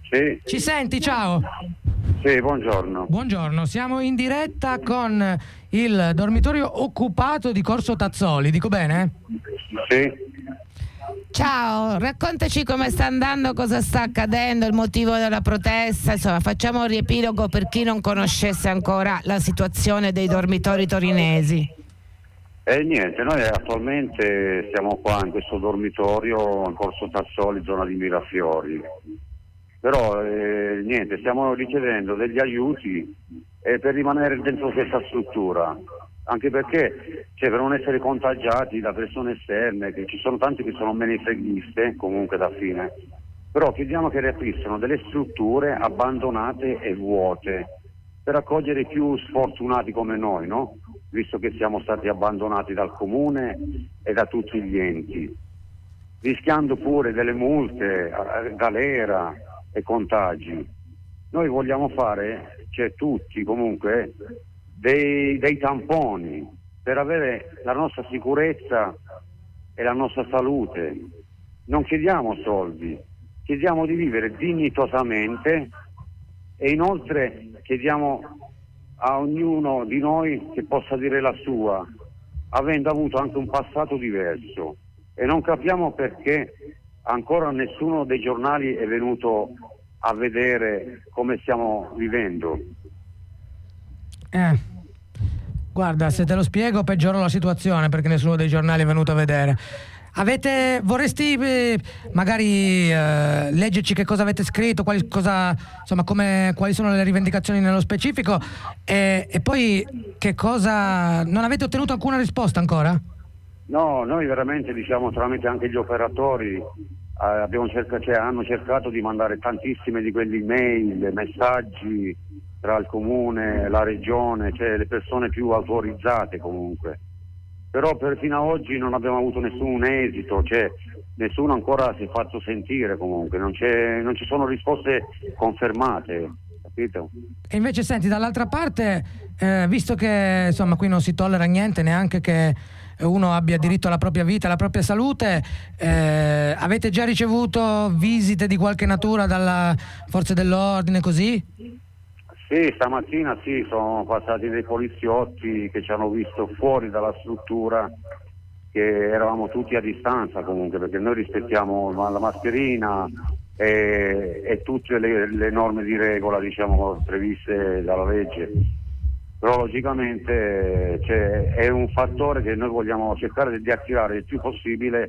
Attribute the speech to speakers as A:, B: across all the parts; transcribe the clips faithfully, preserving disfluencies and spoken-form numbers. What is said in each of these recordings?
A: Sì.
B: Ci senti? Ciao.
A: Sì, buongiorno.
B: Buongiorno, siamo in diretta con il dormitorio occupato di Corso Tazzoli, dico bene?
A: Sì.
C: Ciao, raccontaci come sta andando, cosa sta accadendo, il motivo della protesta, insomma facciamo un riepilogo per chi non conoscesse ancora la situazione dei dormitori torinesi.
A: E niente, noi attualmente siamo qua in questo dormitorio in Corso Tazzoli, zona di Mirafiori. Però eh, niente, stiamo ricevendo degli aiuti eh, per rimanere dentro questa struttura, anche perché cioè, per non essere contagiati da persone esterne, che ci sono tanti che sono menefreghiste comunque da fine, però chiediamo che riaprissero delle strutture abbandonate e vuote per accogliere i più sfortunati come noi, no? Visto che siamo stati abbandonati dal comune e da tutti gli enti, rischiando pure delle multe, galera e contagi. Noi vogliamo fare, cioè tutti comunque, dei, dei tamponi per avere la nostra sicurezza e la nostra salute. Non chiediamo soldi, chiediamo di vivere dignitosamente e inoltre chiediamo a ognuno di noi che possa dire la sua, avendo avuto anche un passato diverso, e non capiamo perché ancora nessuno dei giornali è venuto a vedere come stiamo vivendo.
B: Eh, guarda, se te lo spiego peggiora la situazione, perché nessuno dei giornali è venuto a vedere. Avete, vorresti eh, magari eh, leggerci che cosa avete scritto, quali, cosa, insomma, come, quali sono le rivendicazioni nello specifico, e, e poi che cosa, non avete ottenuto alcuna risposta ancora?
A: No, noi veramente diciamo tramite anche gli operatori eh, abbiamo cercato, cioè, hanno cercato di mandare tantissime di quelle email, messaggi tra il comune, la regione, cioè le persone più autorizzate comunque. Però per fino ad oggi non abbiamo avuto nessun esito, cioè nessuno ancora si è fatto sentire comunque, non, c'è, non ci sono risposte confermate, capito?
B: E invece senti, dall'altra parte, eh, visto che insomma qui non si tollera niente, neanche che uno abbia diritto alla propria vita, alla propria salute, eh, avete già ricevuto visite di qualche natura dalla forze dell'ordine così?
A: Sì, stamattina sì, sono passati dei poliziotti che ci hanno visto fuori dalla struttura, che eravamo tutti a distanza comunque, perché noi rispettiamo la mascherina e, e tutte le, le norme di regola, diciamo, previste dalla legge. Però logicamente cioè, è un fattore che noi vogliamo cercare di attirare il più possibile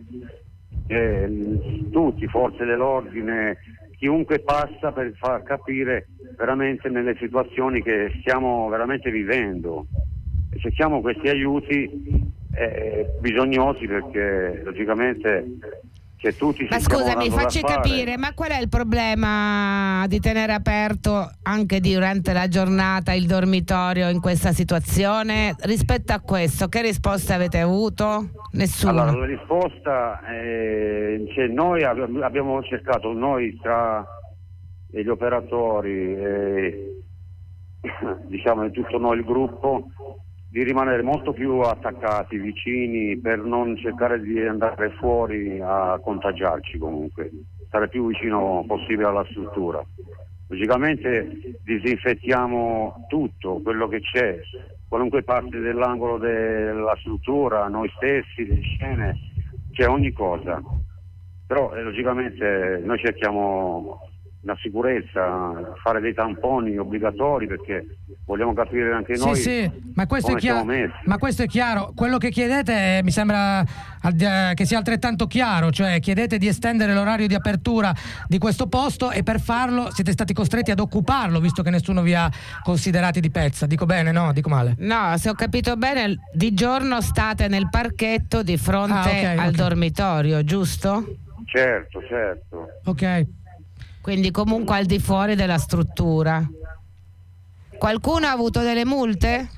A: eh, tutti, forze dell'ordine, chiunque passa, per far capire veramente nelle situazioni che stiamo veramente vivendo. E cerchiamo questi aiuti eh, bisognosi, perché logicamente che tutti
C: ma
A: ci stiamo
C: scusami,
A: dando
C: facci
A: da fare.
C: capire, ma qual è il problema di tenere aperto anche durante la giornata il dormitorio in questa situazione? Rispetto a questo, che risposte avete avuto? Nessuno.
A: Allora, la risposta è, cioè, noi abbiamo cercato, noi tra gli operatori e diciamo di tutto noi il gruppo, di rimanere molto più attaccati, vicini, per non cercare di andare fuori a contagiarci comunque, stare più vicino possibile alla struttura. Logicamente disinfettiamo tutto quello che c'è, qualunque parte dell'angolo della struttura, noi stessi, le scene, c'è ogni cosa. Però eh, logicamente noi cerchiamo la sicurezza, fare dei tamponi obbligatori, perché vogliamo capire anche noi.
B: Sì, sì, ma questo, è
A: come siamo
B: chiaro,
A: messi.
B: ma questo è chiaro. Quello che chiedete eh, mi sembra eh, che sia altrettanto chiaro, cioè chiedete di estendere l'orario di apertura di questo posto, e per farlo siete stati costretti ad occuparlo, visto che nessuno vi ha considerati di pezza. Dico bene, no? Dico male?
C: No, se ho capito bene, di giorno state nel parchetto di fronte
B: Ah, okay,
C: al
B: okay.
C: dormitorio, giusto?
A: Certo, certo.
B: Ok.
C: Quindi comunque al di fuori della struttura. Qualcuno ha avuto delle multe?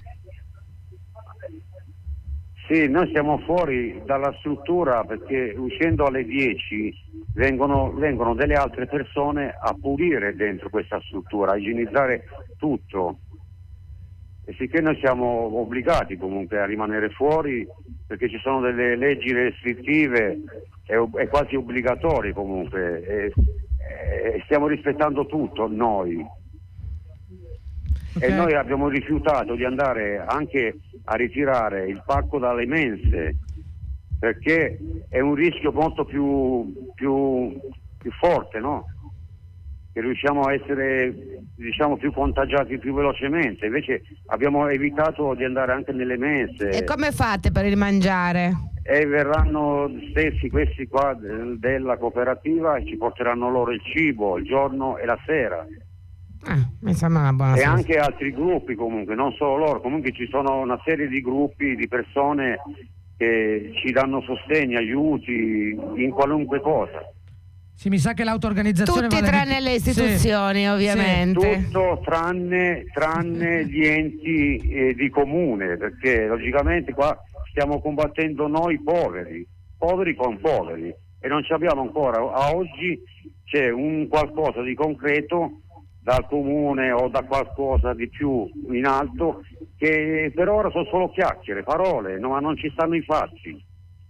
A: Sì, noi siamo fuori dalla struttura perché uscendo alle dieci vengono, vengono delle altre persone a pulire dentro questa struttura, a igienizzare tutto. E sicché noi siamo obbligati comunque a rimanere fuori, perché ci sono delle leggi restrittive e, e quasi obbligatorie comunque. E, eh, stiamo rispettando tutto noi. Okay. E noi abbiamo rifiutato di andare anche a ritirare il pacco dalle mense, perché è un rischio molto più, più, più forte, no? Che riusciamo a essere, diciamo, più contagiati più velocemente. Invece abbiamo evitato di andare anche nelle mense.
C: E come fate per il mangiare?
A: E verranno stessi questi qua della cooperativa e ci porteranno loro il cibo il giorno e la sera.
C: Ah, mi sembra una buona
A: e
C: cosa.
A: Anche altri gruppi, comunque, non solo loro, comunque ci sono una serie di gruppi di persone che ci danno sostegno, aiuti in qualunque cosa.
B: Sì, mi sa che l'auto-organizzazione
C: tutti
B: vale
C: tranne
B: di...
C: le istituzioni, sì, ovviamente.
A: Sì, tutto tranne, tranne gli enti eh, di comune, perché logicamente qua stiamo combattendo noi poveri, poveri con poveri, e non ci abbiamo ancora. A oggi c'è un qualcosa di concreto dal comune o da qualcosa di più in alto, che per ora sono solo chiacchiere, parole, no, ma non ci stanno i fatti.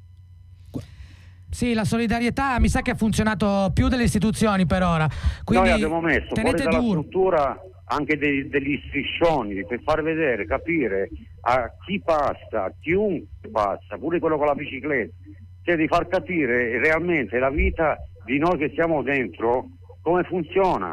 B: Sì, la solidarietà mi sa che ha funzionato più delle istituzioni per ora. Quindi
A: noi abbiamo messo fuori dalla
B: duro.
A: struttura anche dei, degli striscioni per far vedere, capire a chi passa, a chiunque passa, pure quello con la bicicletta, cioè di far capire realmente la vita di noi che siamo dentro come funziona.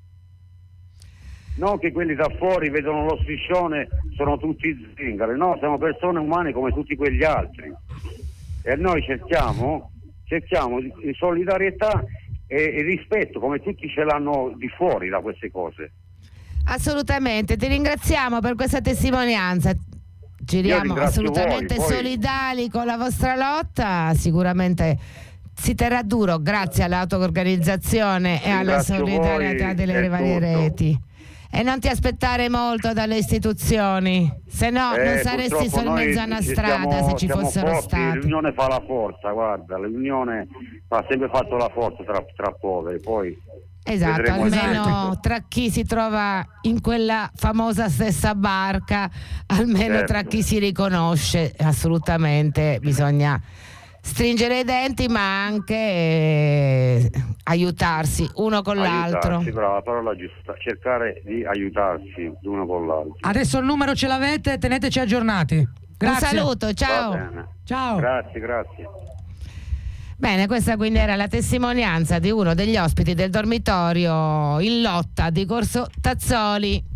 A: Non che quelli da fuori vedono lo striscione, sono tutti zingari, no, siamo persone umane come tutti quegli altri, e noi cerchiamo cerchiamo di solidarietà e, e rispetto come tutti ce l'hanno di fuori da queste cose.
C: Assolutamente, ti ringraziamo per questa testimonianza, giriamo assolutamente
A: voi, poi...
C: solidali con la vostra lotta, sicuramente si terrà duro grazie all'auto-organizzazione e alla solidarietà delle varie reti. E non ti aspettare molto dalle istituzioni, se no
A: eh,
C: non saresti solo in mezzo a una strada
A: siamo,
C: se ci fossero
A: forti,
C: stati.
A: L'unione fa la forza, guarda, l'unione ha sempre fatto la forza tra, tra poveri, poi
C: esatto, almeno tra chi si trova in quella famosa stessa barca, almeno
A: certo.
C: Tra chi si riconosce, assolutamente bisogna stringere i denti, ma anche eh, aiutarsi uno con
A: aiutarsi,
C: l'altro.
A: Brava, la parola giusta, cercare di aiutarsi l'uno con l'altro.
B: Adesso il numero ce l'avete, teneteci aggiornati. Grazie.
C: Un saluto, ciao.
B: Ciao.
A: Grazie, grazie.
C: Bene, questa quindi era la testimonianza di uno degli ospiti del dormitorio in lotta di Corso Tazzoli.